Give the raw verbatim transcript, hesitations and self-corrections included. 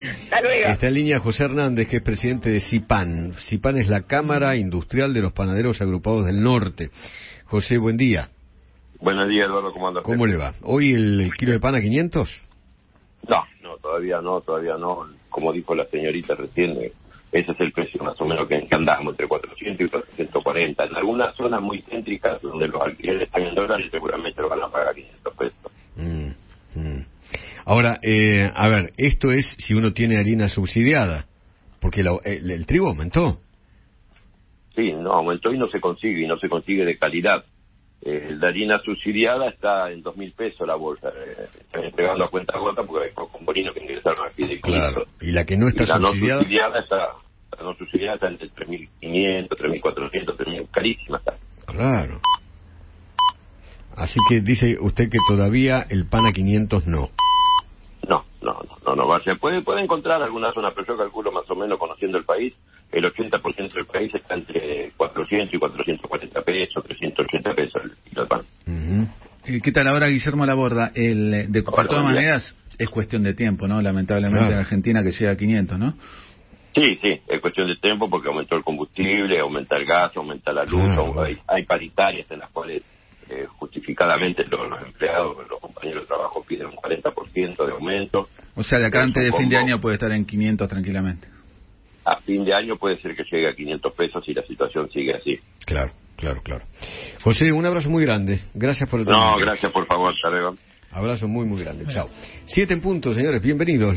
Hasta luego. Está en línea José Hernández, que es presidente de CIPAN. CIPAN es la Cámara Industrial de los Panaderos Agrupados del Norte. José, buen día. Buenos días, Eduardo, ¿cómo andas? ¿Cómo le va? ¿Hoy el, el kilo de pan a quinientos? No, no, todavía no, todavía no. Como dijo la señorita recién, eh, ese es el precio más o menos que, que andamos, entre cuatrocientos y cuatrocientos cuarenta. En algunas zonas muy céntricas, donde los alquileres están en dólares, seguramente lo van a pagar quinientos pesos. Mm, mm. Ahora, eh, a ver, esto es si uno tiene harina subsidiada, porque la, el, el trigo aumentó. Sí, no, aumentó y no se consigue, y no se consigue de calidad. Eh, la harina subsidiada está en dos mil pesos la bolsa, eh, están entregando a cuenta gota porque hay componentes que ingresaron aquí de Claro, y la que no está y la subsidiada... no subsidiada está, la no subsidiada está entre tres mil quinientos, tres mil cuatrocientos, tres mil, carísima está. Claro. Así que dice usted que todavía el pan a quinientos no. No, no, no, no, no va a ser. Puede, puede encontrar alguna zona, pero yo calculo más o menos, conociendo el país, el ochenta por ciento del país está entre cuatrocientos y cuatrocientos cuarenta pesos, trescientos ochenta pesos el kilo de pan. Uh-huh. ¿Qué tal ahora, Guillermo Laborda? El, de, por todas maneras, es cuestión de tiempo, ¿no? Lamentablemente claro. En Argentina que llega a quinientos, ¿no? Sí, sí, es cuestión de tiempo porque aumentó el combustible, aumenta el gas, aumenta la luz, claro. hay, hay paritarias en las cuales eh, justificadamente los, los empleados, los compañeros de trabajo piden un cuarenta por ciento de aumento. O sea, de acá antes de fin de año puede estar en quinientos tranquilamente. A fin de año puede ser que llegue a quinientos pesos si la situación sigue así. Claro, claro, claro. José, un abrazo muy grande. Gracias por el No, gracias por favor, hasta luego. Abrazo muy, muy grande. Chao. Siete en punto, señores. Bienvenidos.